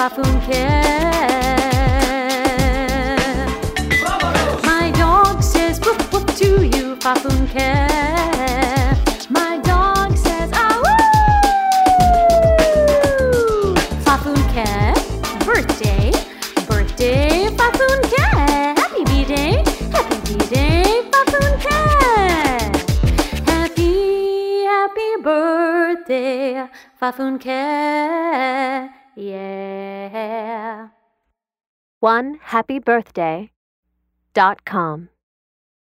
Fafunke. My dog says woof woof to you, Fafunke. My dog says ah woo. Fafunke, birthday, birthday, Fafunke. Happy B-Day, Fafunke. Happy birthday, Fafunke. Yeah. OneHappyBirthday.com